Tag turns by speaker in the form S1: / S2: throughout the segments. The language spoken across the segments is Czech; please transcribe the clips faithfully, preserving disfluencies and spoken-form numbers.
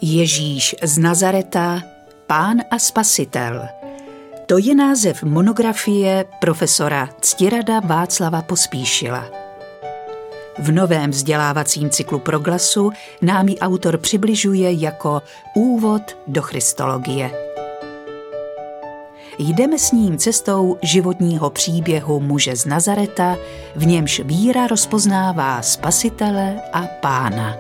S1: Ježíš z Nazareta, Pán a Spasitel. To je název monografie profesora Ctirada Václava Pospíšila. V novém vzdělávacím cyklu Proglasu nám ji autor přibližuje jako úvod do christologie. Jdeme s ním cestou životního příběhu muže z Nazareta, v němž víra rozpoznává Spasitele a Pána.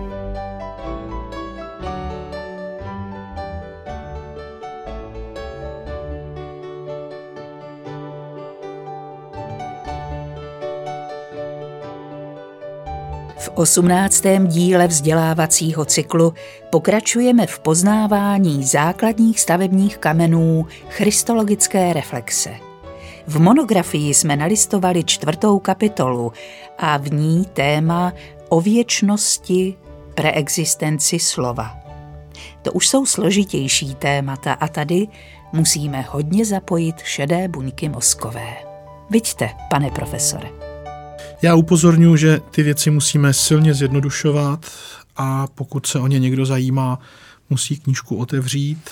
S1: V osmnáctém díle vzdělávacího cyklu pokračujeme v poznávání základních stavebních kamenů christologické reflexe. V monografii jsme nalistovali čtvrtou kapitolu a v ní téma o věčnosti, preexistenci slova. To už jsou složitější témata a tady musíme hodně zapojit šedé buňky mozkové. Viďte, pane profesore.
S2: Já upozorňuji, že ty věci musíme silně zjednodušovat a pokud se o ně někdo zajímá, musí knížku otevřít.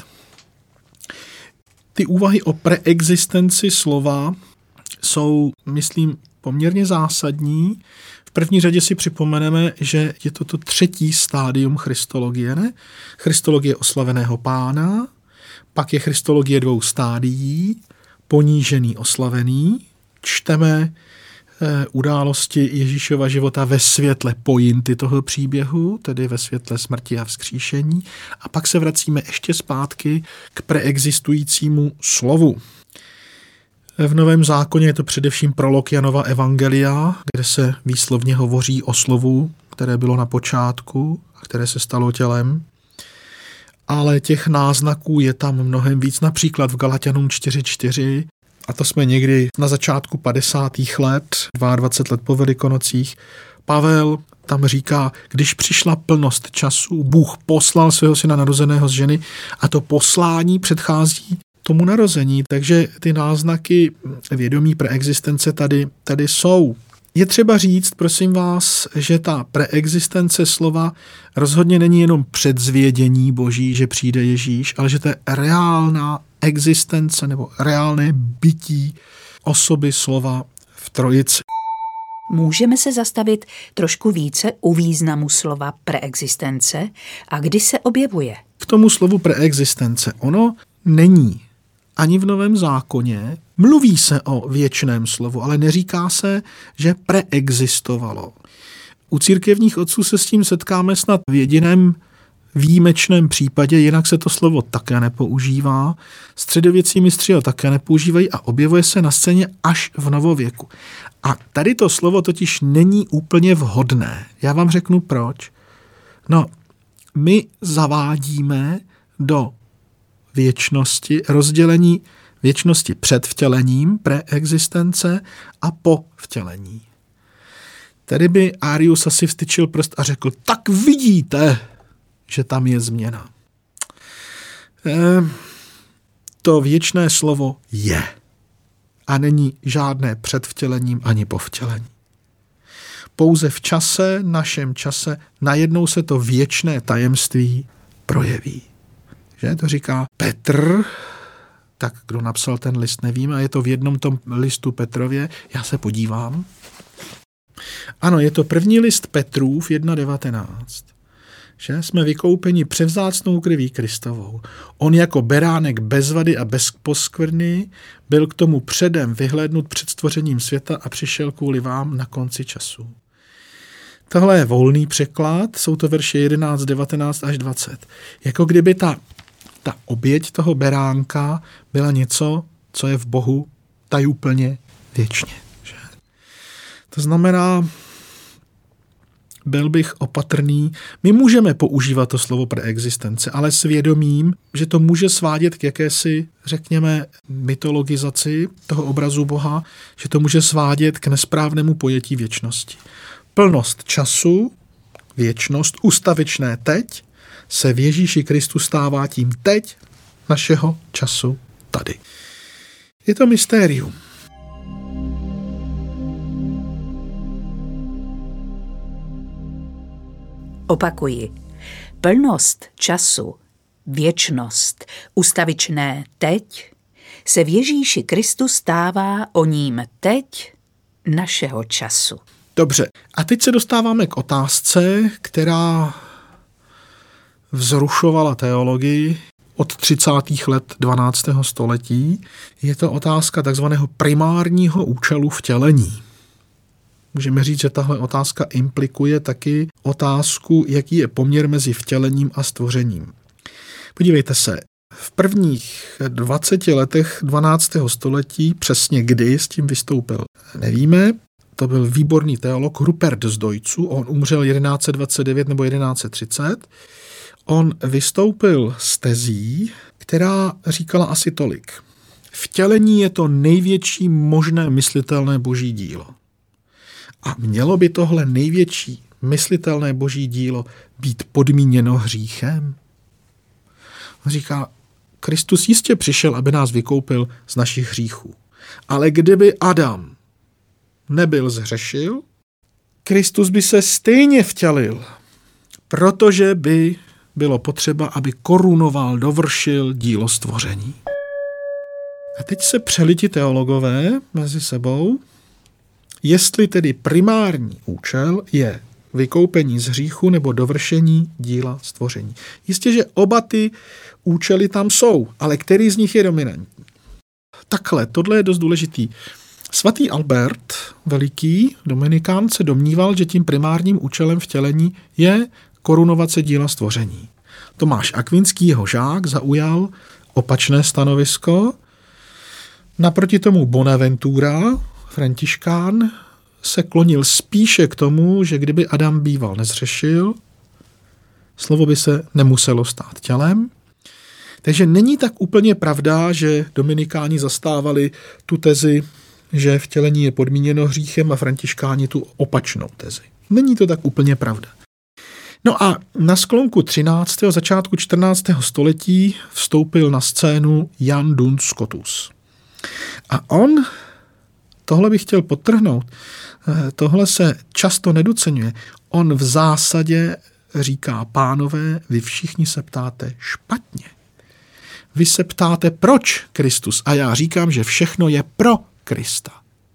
S2: Ty úvahy o preexistenci slova jsou, myslím, poměrně zásadní. V první řadě si připomeneme, že je to to třetí stádium christologie, ne? Christologie oslaveného Pána, pak je christologie dvou stádií, ponížený, oslavený. Čteme události Ježíšova života ve světle pointy toho příběhu, tedy ve světle smrti a vzkříšení. A pak se vracíme ještě zpátky k preexistujícímu slovu. V Novém zákoně je to především prolog Janova evangelia, kde se výslovně hovoří o slovu, které bylo na počátku a které se stalo tělem. Ale těch náznaků je tam mnohem víc, například v Galatianům čtyři čtyři, a to jsme někdy na začátku padesátých let, dvacet dva let po Velikonocích. Pavel tam říká, když přišla plnost času, Bůh poslal svého syna narozeného z ženy a to poslání předchází tomu narození. Takže ty náznaky vědomí preexistence tady, tady jsou. Je třeba říct, prosím vás, že ta preexistence slova rozhodně není jenom předzvědění Boží, že přijde Ježíš, ale že to je reálná existence nebo reálné bytí osoby slova v Trojici.
S1: Můžeme se zastavit trošku více u významu slova preexistence a kdy se objevuje?
S2: K tomu slovu preexistence ono není ani v Novém zákoně. Mluví se o věčném slovu, ale neříká se, že preexistovalo. U církevních otců se s tím setkáme snad v jediném výjimečném případě, jinak se to slovo také nepoužívá. Středověcí mistři ho také nepoužívají a objevuje se na scéně až v novověku. A tady to slovo totiž není úplně vhodné. Já vám řeknu proč. No, my zavádíme do věčnosti rozdělení věčnosti před vtělením, preexistence a po vtělení. Tady by Arius asi vstyčil prst a řekl, tak vidíte, že tam je změna. E, to věčné slovo je a není žádné před vtělením ani po vtělení. Pouze v čase, našem čase, najednou se to věčné tajemství projeví. Že to říká Petr, tak kdo napsal ten list, nevím, a je to v jednom tom listu Petrově, já se podívám. Ano, je to první list Petrův jedna devatenáct. Že jsme vykoupeni převzácnou krví Kristovou. On jako beránek bez vady a bez poskvrny byl k tomu předem vyhlédnut před stvořením světa a přišel kvůli vám na konci času. Tohle je volný překlad, jsou to verše jedenáct, devatenáct až dvacet. Jako kdyby ta, ta oběť toho beránka byla něco, co je v Bohu tajúplně věčně. Že? To znamená, byl bych opatrný. My můžeme používat to slovo preexistence, ale s vědomím, že to může svádět k jakési, řekněme, mytologizaci toho obrazu Boha, že to může svádět k nesprávnému pojetí věčnosti. Plnost času, věčnost, ustavičné teď, se v Ježíši Kristu stává tím teď našeho času tady. Je to mystérium.
S1: Opakuji. plnost času, věčnost, ustavičné teď, se v Ježíši Kristu stává o ním teď našeho času.
S2: Dobře, a teď se dostáváme k otázce, která vzrušovala teologii od třicátých let dvanáctého století. Je to otázka takzvaného primárního účelu vtělení. Můžeme říct, že tahle otázka implikuje taky otázku, jaký je poměr mezi vtělením a stvořením. Podívejte se, v prvních dvaceti letech dvanáctého století, přesně kdy s tím vystoupil, nevíme. To byl výborný teolog Rupert z Deutzu, on umřel jedenáct set dvacet devět nebo jedenáct set třicet. On vystoupil s tezí, která říkala asi tolik. Vtělení je to největší možné myslitelné boží dílo. A mělo by tohle největší myslitelné boží dílo být podmíněno hříchem? On říká, Kristus jistě přišel, aby nás vykoupil z našich hříchů. Ale kdyby Adam nebyl zhřešil, Kristus by se stejně vtělil, protože by bylo potřeba, aby korunoval, dovršil dílo stvoření. A teď se přeli ti teologové mezi sebou, jestli tedy primární účel je vykoupení z hříchu nebo dovršení díla stvoření. Jistě, že oba ty účely tam jsou, ale který z nich je dominantní? Takhle, tohle je dost důležitý. Svatý Albert Veliký, dominikán, se domníval, že tím primárním účelem vtělení je korunovace díla stvoření. Tomáš Akvinský, jeho žák, zaujal opačné stanovisko. Naproti tomu Bonaventura, františkán, se klonil spíše k tomu, že kdyby Adam býval nezřešil, slovo by se nemuselo stát tělem. Takže není tak úplně pravda, že dominikáni zastávali tu tezi, že vtělení je podmíněno hříchem a františkáni tu opačnou tezi. Není to tak úplně pravda. No a na sklonku třináctého začátku čtrnáctého století vstoupil na scénu Jan Duns Scotus. A on, tohle bych chtěl podtrhnout, tohle se často nedoceňuje, on v zásadě říká, pánové, vy všichni se ptáte špatně. Vy se ptáte, proč Kristus? A já říkám, že všechno je pro Krista.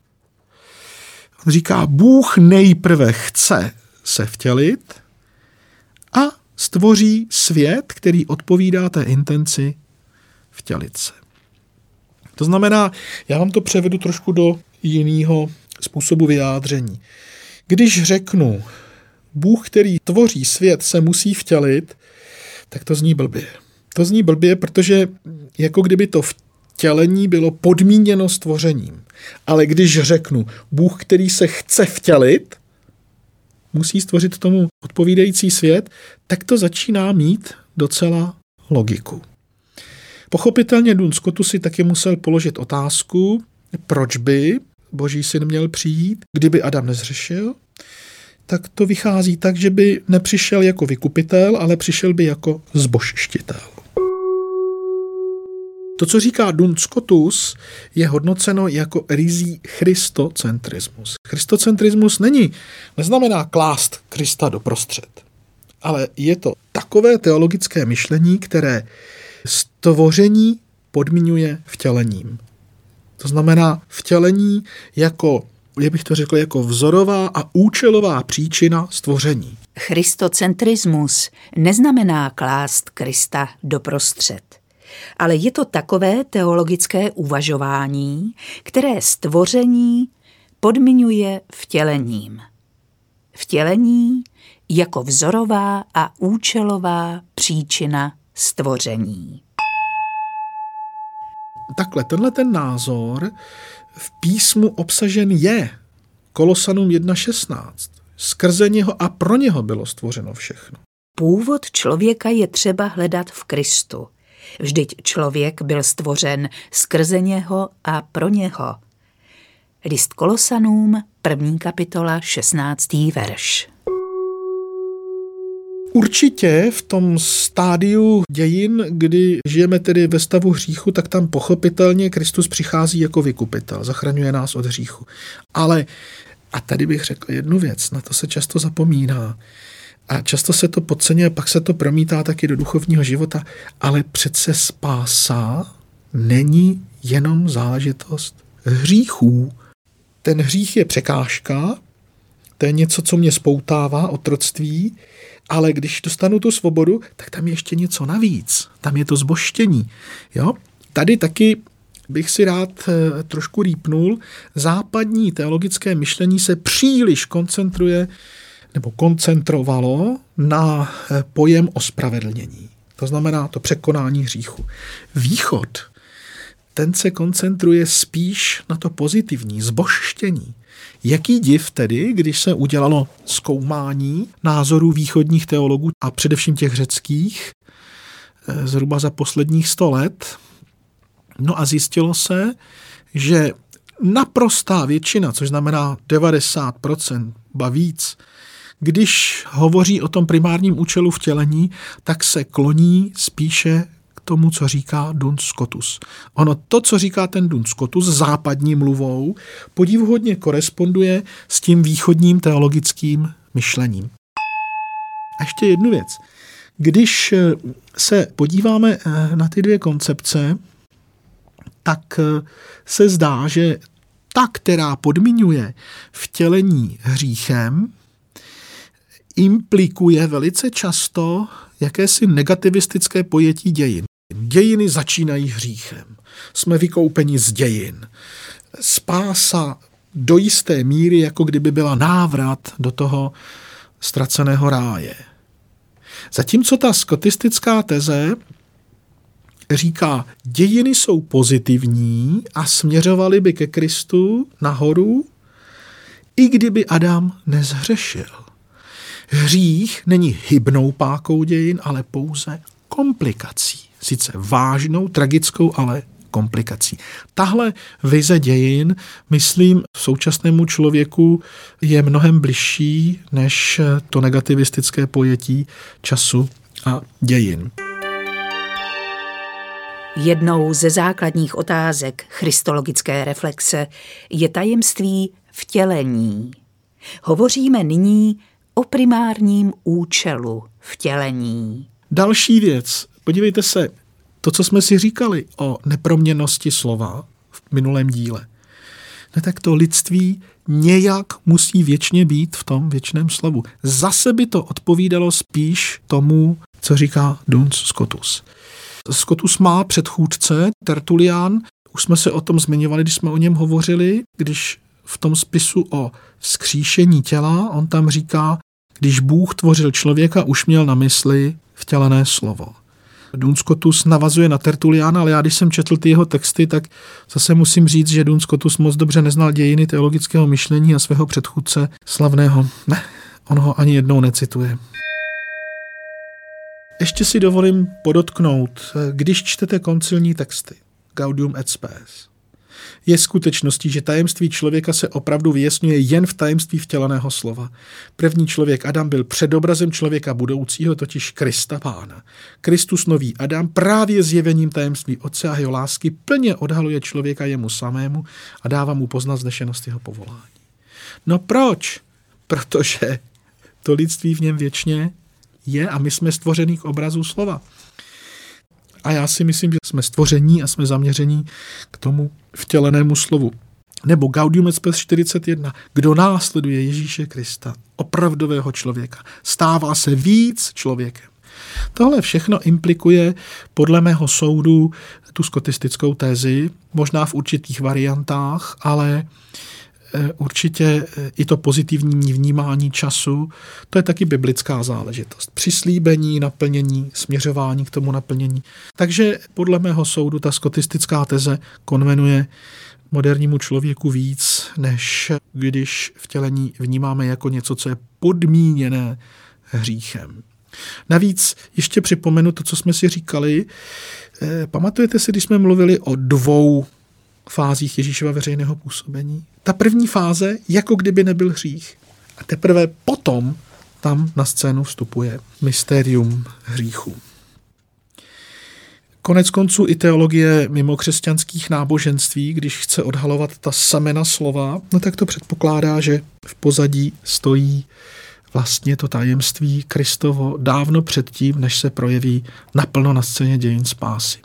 S2: On říká, Bůh nejprve chce se vtělit a stvoří svět, který odpovídá té intenci vtělit se. To znamená, já vám to převedu trošku do jiného způsobu vyjádření. Když řeknu, Bůh, který tvoří svět, se musí vtělit, tak to zní blbě. To zní blbě, protože jako kdyby to vtělení bylo podmíněno stvořením. Ale když řeknu, Bůh, který se chce vtělit, musí stvořit tomu odpovídající svět, tak to začíná mít docela logiku. Pochopitelně Duns Scotus si taky musel položit otázku, proč by Boží syn měl přijít, kdyby Adam nezřešil, tak to vychází tak, že by nepřišel jako vykupitel, ale přišel by jako zbožštitel. To, co říká Duns Scotus, je hodnoceno jako ryzí christocentrismus. Christocentrismus není, neznamená klást Krista doprostřed, ale je to takové teologické myšlení, které stvoření podmiňuje vtělením. To znamená vtělení jako, jak bych to řekl, jako vzorová a účelová příčina stvoření.
S1: Christocentrismus neznamená klást Krista doprostřed, ale je to takové teologické uvažování, které stvoření podmiňuje vtělením. Vtělení jako vzorová a účelová příčina stvoření.
S2: Takhle, tenhle ten názor v písmu obsažen je. Kolosanům jedna šestnáct. Skrze něho a pro něho bylo stvořeno všechno.
S1: Původ člověka je třeba hledat v Kristu. Vždyť člověk byl stvořen skrze něho a pro něho. List Kolosanům, první kapitola, šestnáctý verš.
S2: Určitě v tom stádiu dějin, kdy žijeme tedy ve stavu hříchu, tak tam pochopitelně Kristus přichází jako vykupitel, zachraňuje nás od hříchu. Ale, a tady bych řekl jednu věc, na to se často zapomíná, A často se to podceňuje, pak se to promítá taky do duchovního života, ale přece spása není jenom záležitost hříchů. Ten hřích je překážka, to je něco, co mě spoutává, otroctví, ale když dostanu tu svobodu, tak tam je ještě něco navíc. Tam je to zbožštění. Jo? Tady taky bych si rád trošku rýpnul. Západní teologické myšlení se příliš koncentruje nebo koncentrovalo na pojem ospravedlnění. To znamená to překonání hříchu. Východ, ten se koncentruje spíš na to pozitivní, zbožštění. Jaký div tedy, když se udělalo zkoumání názorů východních teologů a především těch řeckých zhruba za posledních sto let. No a zjistilo se, že naprostá většina, což znamená devadesát procent ba víc, když hovoří o tom primárním účelu vtělení, tak se kloní spíše k tomu, co říká Duns Scotus. Ono to, co říká ten Duns Scotus západní mluvou, podivuhodně koresponduje s tím východním teologickým myšlením. A ještě jednu věc. Když se podíváme na ty dvě koncepce, tak se zdá, že ta, která podmiňuje vtělení hříchem, implikuje velice často jakési negativistické pojetí dějin. Dějiny začínají hříchem. Jsme vykoupeni z dějin. Spása do jisté míry, jako kdyby byla návrat do toho ztraceného ráje. Zatímco ta skotistická teze říká, dějiny jsou pozitivní a směřovaly by ke Kristu nahoru, i kdyby Adam nezhřešil. Hřích není hybnou pákou dějin, ale pouze komplikací. Sice vážnou, tragickou, ale komplikací. Tahle vize dějin, myslím, současnému člověku je mnohem bližší než to negativistické pojetí času a dějin.
S1: Jednou ze základních otázek christologické reflexe je tajemství vtělení. Hovoříme nyní o primárním účelu vtělení.
S2: Další věc. Podívejte se, to, co jsme si říkali o neproměnnosti slova v minulém díle. No tak to lidství nějak musí věčně být v tom věčném slovu. Zase by to odpovídalo spíš tomu, co říká Duns Scotus. Scotus má předchůdce, Tertulian, už jsme se o tom zmiňovali, když jsme o něm hovořili, když v tom spisu o vzkříšení těla, on tam říká, když Bůh tvořil člověka, už měl na mysli vtělené slovo. Duns Scotus navazuje na Tertuliana, ale já když jsem četl ty jeho texty, tak zase musím říct, že Duns Scotus moc dobře neznal dějiny teologického myšlení a svého předchůdce slavného. Ne, on ho ani jednou necituje. Ještě si dovolím podotknout, když čtete koncilní texty, Gaudium et Spes, je skutečností, že tajemství člověka se opravdu vyjasňuje jen v tajemství vtěleného slova. První člověk Adam byl předobrazem člověka budoucího, totiž Krista Pána. Kristus nový Adam právě zjevením tajemství Otce a jeho lásky plně odhaluje člověka jemu samému a dává mu poznat vznešenost jeho povolání. No proč? Protože to lidství v něm věčně je a my jsme stvoření k obrazu slova. A já si myslím, že jsme stvoření a jsme zaměření k tomu vtělenému slovu. Nebo Gaudium et Spes čtyřicet jedna. Kdo následuje Ježíše Krista, opravdového člověka, stává se víc člověkem. Tohle všechno implikuje podle mého soudu tu skotistickou tézi, možná v určitých variantách, ale určitě i to pozitivní vnímání času, to je taky biblická záležitost. Přislíbení, naplnění, směřování k tomu naplnění. Takže podle mého soudu ta skotistická teze konvenuje modernímu člověku víc, než když vtělení vnímáme jako něco, co je podmíněné hříchem. Navíc ještě připomenu to, co jsme si říkali. Pamatujete si, když jsme mluvili o dvou fázích Ježíšova veřejného působení? Ta první fáze, jako kdyby nebyl hřích. A teprve potom tam na scénu vstupuje mystérium hříchu. Konec konců i teologie mimokřesťanských náboženství, když chce odhalovat ta semena slova, no tak to předpokládá, že v pozadí stojí vlastně to tajemství Kristovo dávno předtím, než se projeví naplno na scéně dějin spásy.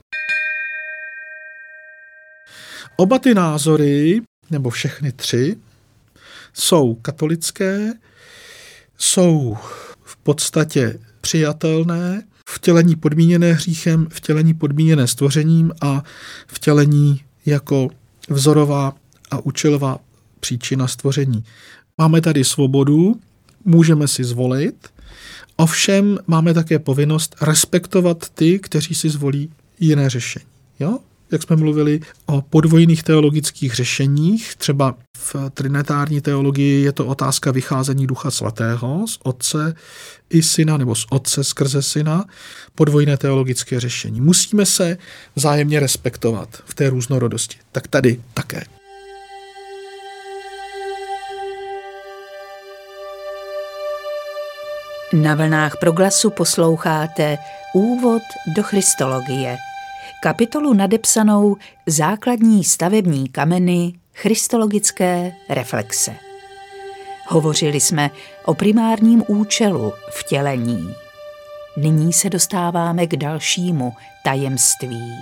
S2: Oba ty názory, nebo všechny tři, jsou katolické, jsou v podstatě přijatelné, vtělení podmíněné hříchem, vtělení podmíněné stvořením a vtělení jako vzorová a účelová příčina stvoření. Máme tady svobodu, můžeme si zvolit, ovšem máme také povinnost respektovat ty, kteří si zvolí jiné řešení. Jo? Jak jsme mluvili o podvojných teologických řešeních, třeba v trinitární teologii je to otázka vycházení Ducha Svatého z Otce i Syna, nebo z Otce skrze Syna, podvojné teologické řešení. Musíme se vzájemně respektovat v té různorodosti. Tak tady také.
S1: Na vlnách Proglasu posloucháte Úvod do Christologie, kapitolu nadepsanou Základní stavební kameny christologické reflexe. Hovořili jsme o primárním účelu vtělení. Nyní se dostáváme k dalšímu tajemství.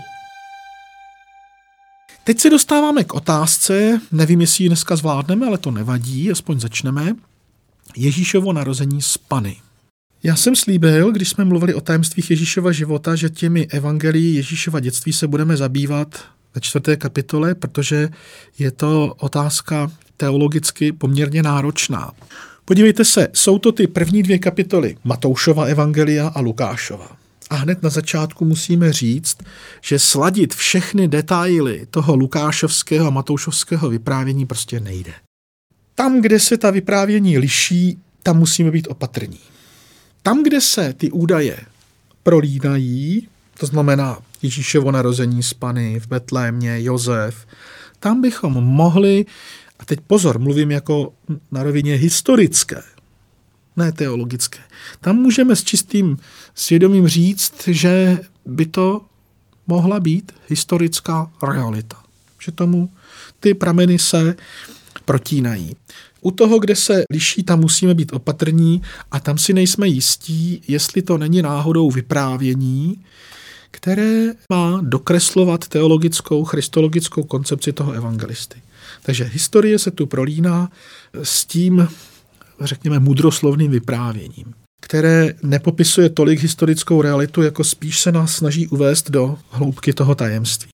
S2: Teď se dostáváme k otázce, nevím, jestli ji dneska zvládneme, ale to nevadí, aspoň začneme. Ježíšovo narození z Panny. Já jsem slíbil, když jsme mluvili o tajemstvích Ježíšova života, že těmi evangelií Ježíšova dětství se budeme zabývat ve čtvrté kapitole, protože je to otázka teologicky poměrně náročná. Podívejte se, jsou to ty první dvě kapitoly Matoušova evangelia a Lukášova. A hned na začátku musíme říct, že sladit všechny detaily toho lukášovského a matoušovského vyprávění prostě nejde. Tam, kde se ta vyprávění liší, tam musíme být opatrní. Tam, kde se ty údaje prolínají, to znamená Ježíšovo narození z Panny v Betlémě, Josef, tam bychom mohli, a teď pozor, mluvím jako na rovině historické, ne teologické, tam můžeme s čistým svědomím říct, že by to mohla být historická realita. Že tomu ty prameny se protínají. U toho, kde se liší, tam musíme být opatrní a tam si nejsme jistí, jestli to není náhodou vyprávění, které má dokreslovat teologickou, christologickou koncepci toho evangelisty. Takže historie se tu prolíná s tím, řekněme, mudroslovným vyprávěním, které nepopisuje tolik historickou realitu, jako spíš se nás snaží uvést do hloubky toho tajemství.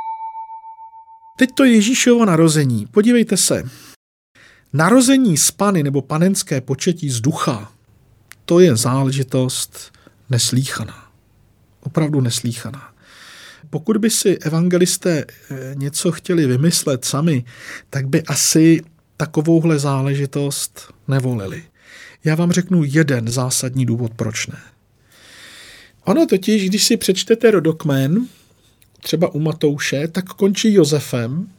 S2: Teď to Ježíšovo narození. Podívejte se. Narození z Panny nebo panenské početí z ducha, to je záležitost neslýchaná. Opravdu neslýchaná. Pokud by si evangelisté něco chtěli vymyslet sami, tak by asi takovouhle záležitost nevolili. Já vám řeknu jeden zásadní důvod, proč ne. Ono totiž, když si přečtete rodokmen, třeba u Matouše, tak končí Josefem.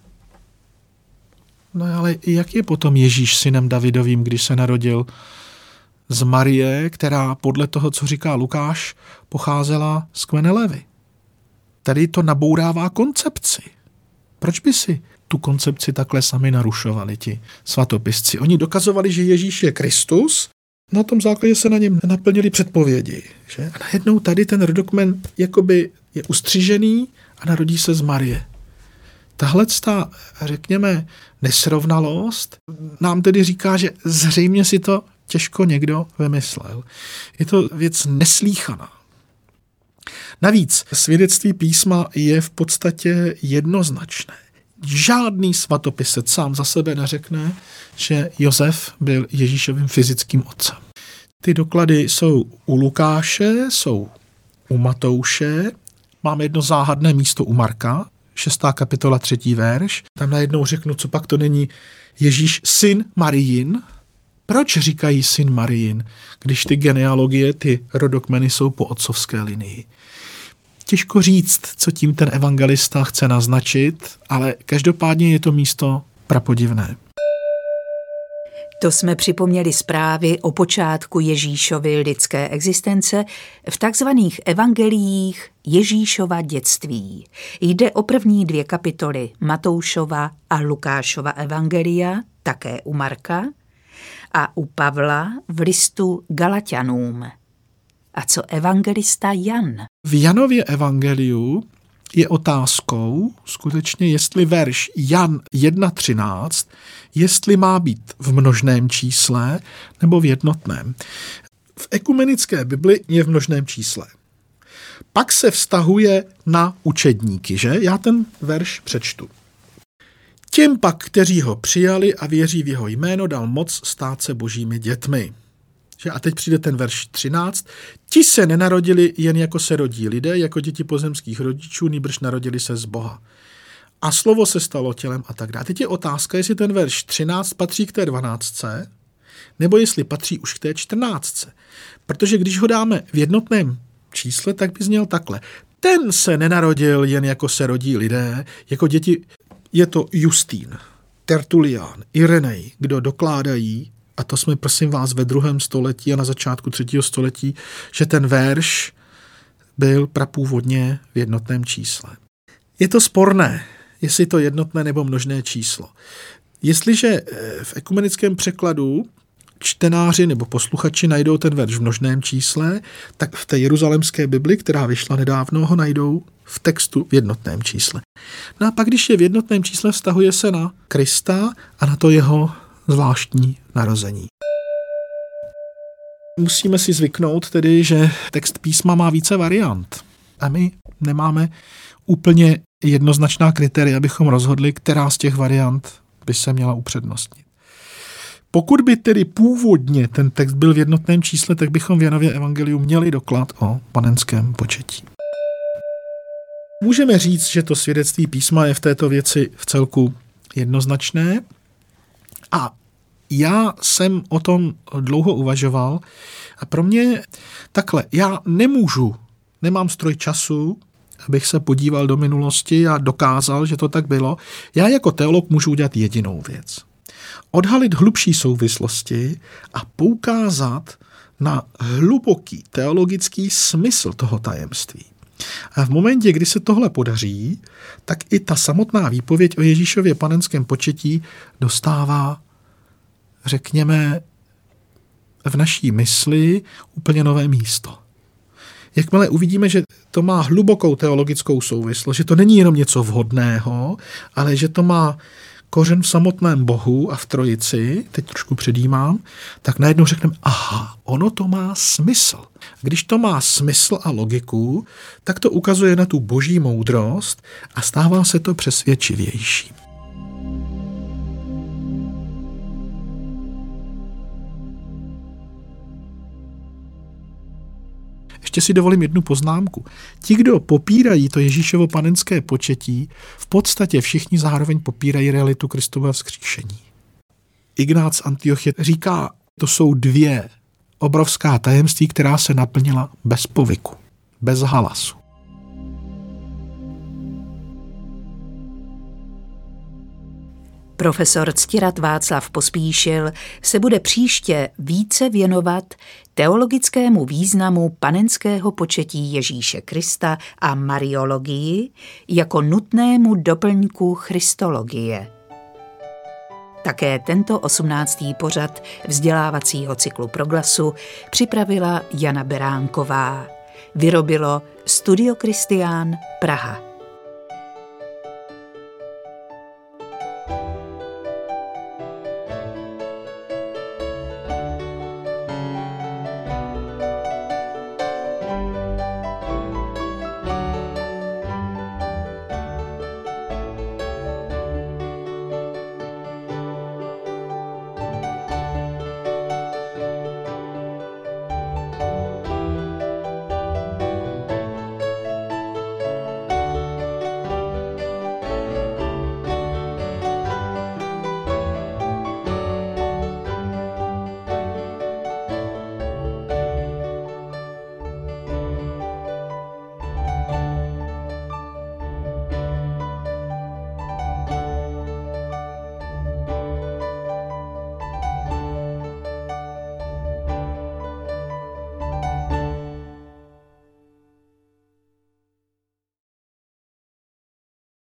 S2: No ale jak je potom Ježíš synem Davidovým, když se narodil z Marie, která podle toho, co říká Lukáš, pocházela z kmene Lévy? Tady to nabourává koncepci. Proč by si tu koncepci takhle sami narušovali ti svatopisci? Oni dokazovali, že Ježíš je Kristus, na tom základě se na něm naplnili předpovědi. Že? A najednou tady ten rodokmen jakoby je ustřižený a narodí se z Marie. Tahle ta, řekněme, nesrovnalost nám tedy říká, že zřejmě si to těžko někdo vymyslel. Je to věc neslýchaná. Navíc svědectví písma je v podstatě jednoznačné. Žádný svatopisec sám za sebe neřekne, že Josef byl Ježíšovým fyzickým otcem. Ty doklady jsou u Lukáše, jsou u Matouše, máme jedno záhadné místo u Marka, šestá kapitola, třetí verš. Tam najednou řeknu, co pak to není Ježíš syn Marijin. Proč říkají syn Marijin, když ty genealogie, ty rodokmeny jsou po otcovské linii? Těžko říct, co tím ten evangelista chce naznačit, ale každopádně je to místo prapodivné.
S1: To jsme připomněli zprávy o počátku Ježíšovy lidské existence v takzvaných evangeliích Ježíšova dětství. Jde o první dvě kapitoly Matoušova a Lukášova evangelia, také u Marka, a u Pavla v listu Galatianům. A co evangelista Jan?
S2: V Janově evangeliu je otázkou skutečně, jestli verš Jan jedna třináct, jestli má být v množném čísle nebo v jednotném. V ekumenické Bibli je v množném čísle. Pak se vztahuje na učedníky, že? Já ten verš přečtu. Těm pak, kteří ho přijali a věří v jeho jméno, dal moc stát se božími dětmi. Že? A teď přijde ten verš třináct. Ti se nenarodili jen jako se rodí lidé, jako děti pozemských rodičů, nýbrž narodili se z Boha. A slovo se stalo tělem a tak dále. Teď je otázka, jestli ten verš třináct patří k té dvanáctce, nebo jestli patří už k té čtrnáctce. Protože když ho dáme v jednotném čísle, tak by zněl takhle. Ten se nenarodil jen jako se rodí lidé, jako děti. Je to Justín, Tertulián, Irenej, kdo dokládají, a to jsme prosím vás ve druhém století a na začátku třetího století, že ten verš byl prapůvodně v jednotném čísle. Je to sporné, jestli to jednotné nebo množné číslo. Jestliže v ekumenickém překladu čtenáři nebo posluchači najdou ten verš v množném čísle, tak v té jeruzalémské Bibli, která vyšla nedávno, ho najdou v textu v jednotném čísle. No a pak, když je v jednotném čísle, vztahuje se na Krista a na to jeho zvláštní narození. Musíme si zvyknout tedy, že text písma má více variant. A my nemáme úplně jednoznačná kritéria, abychom rozhodli, která z těch variant by se měla upřednostnit. Pokud by tedy původně ten text byl v jednotném čísle, tak bychom v Janově evangeliu měli doklad o panenském početí. Můžeme říct, že to svědectví písma je v této věci v celku jednoznačné a já jsem o tom dlouho uvažoval a pro mě takhle, já nemůžu, nemám stroj času, abych se podíval do minulosti a dokázal, že to tak bylo. Já jako teolog můžu udělat jedinou věc. Odhalit hlubší souvislosti a poukázat na hluboký teologický smysl toho tajemství. A v momentě, kdy se tohle podaří, tak i ta samotná výpověď o Ježíšově panenském početí dostává, řekněme, v naší mysli úplně nové místo. Jakmile uvidíme, že to má hlubokou teologickou souvislost, že to není jenom něco vhodného, ale že to má kořen v samotném Bohu a v Trojici, teď trošku předjímám, tak najednou řekneme, aha, ono to má smysl. Když to má smysl a logiku, tak to ukazuje na tu boží moudrost a stává se to přesvědčivější. Ještě si dovolím jednu poznámku. Ti, kdo popírají to Ježíšovo panenské početí, v podstatě všichni zároveň popírají realitu Kristova vzkříšení. Ignác z Antiochie říká, to jsou dvě obrovská tajemství, která se naplnila bez povyku, bez halasu.
S1: Profesor Ctirad Václav Pospíšil se bude příště více věnovat teologickému významu panenského početí Ježíše Krista a mariologii jako nutnému doplňku christologie. Také tento osmnáctý pořad vzdělávacího cyklu Proglasu připravila Jana Beránková. Vyrobilo Studio Kristián Praha.